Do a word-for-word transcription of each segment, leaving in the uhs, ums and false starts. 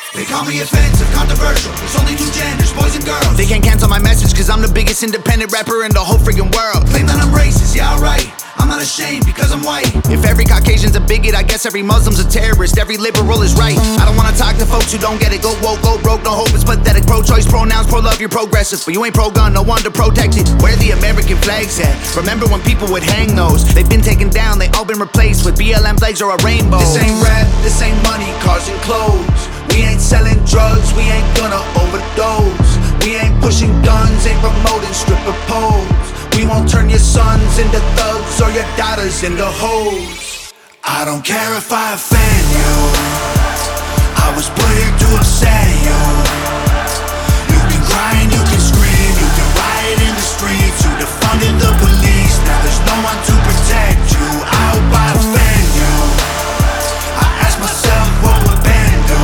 They call me offensive, controversial. There's only two genders, boys and girls. They can't cancel my message cause I'm the biggest independent rapper in the whole friggin' world. Claim that I'm racist, yeah alright. I'm not ashamed because I'm white. If every Caucasian's a bigot, I guess every Muslim's a terrorist. Every liberal is right. I don't wanna talk to folks who don't get it. Go woke, go broke, no hope, it's pathetic. Pro-choice, pronouns, pro-love, you're progressive, but you ain't pro-gun, no one to protect it. Where the American flags at? Remember when people would hang those? They've been taken down, they all been replaced with B L M flags or a rainbow. This ain't rap, this ain't money, cars and clothes. We ain't selling drugs, we ain't gonna overdose. We ain't pushing guns, ain't promoting stripper poles. We won't turn your sons into thugs or your daughters into hoes. I don't care if I offend you. I was put here to upset you. You can cry and you can scream, you can riot in the streets. You defunded the police, now there's no one to protect you. I hope I offend you. I ask myself what would Ben do.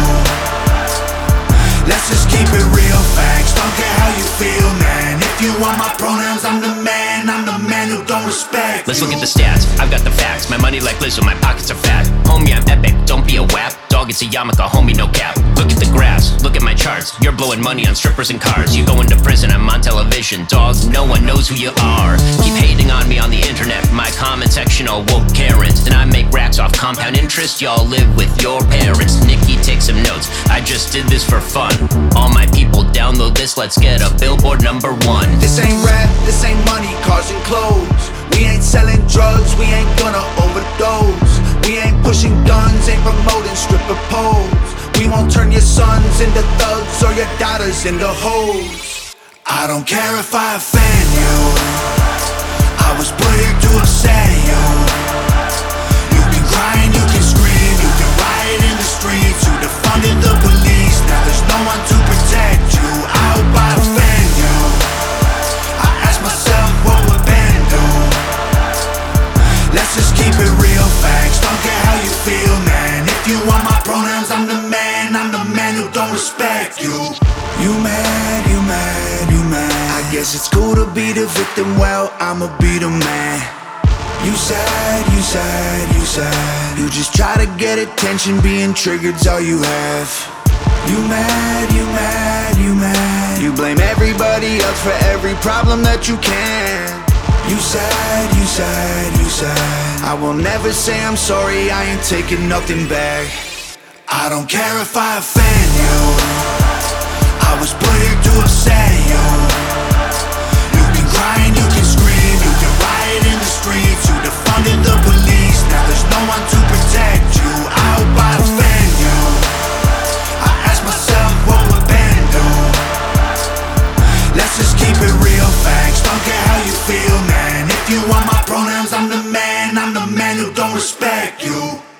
Let's just keep it real, facts. Don't care how you feel, man. If you want my pronouns, I'm the man. I'm the man who don't respect. Let's look at the stats, I've got the facts. My money like Lizzo, my pockets are fat. Homie, I'm epic, don't be a wap. Dog, it's a yarmulke, homie, no cap. Look at the graphs, look at my charts. You're blowing money on strippers and cars. You go into prison, I'm on television. Dog, no one knows who you are. Keep hating on me on the internet. My comment section all woke Karens. And I make racks off compound interest. Y'all live with your parents. Nikki, take some notes, I just did this for fun. All my people, download this, let's get a Billboard number one. This ain't rap, this ain't money, cars and clothes. We ain't selling drugs, we ain't gonna overdose. We ain't pushing guns, ain't promoting stripper poles. We won't turn your sons into thugs or your daughters into hoes. I don't care if I offend you. I was put here to upset you. You can cry and you can scream, you can riot in the streets. You defunded the police, now there's no one to protect you. I hope I offend you. I ask myself what would Ben do. Let's just keep it real, facts. Don't care how you feel, man. If you want my pronouns, I'm the man. I'm the man who don't respect you. You mad, you mad, you mad. I guess it's cool to be the victim, well, I'ma be the man. You sad, you sad, you sad. You just try to get attention, being triggered's all you have. You mad, you mad, you mad. You blame everybody else for every problem that you can. You sad, you sad, you sad. I will never say I'm sorry, I ain't taking nothing back. I don't care if I offend you. I was put here to upset you. You can cry and you can scream, you can riot in the streets. You defunded the police, now there's no one to protect you. I hope I offend you. I ask myself what would Ben do. Let's just keep it real, facts. Don't care how you feel, man. If you want my pronouns, I'm the man. I'm the man who don't respect you.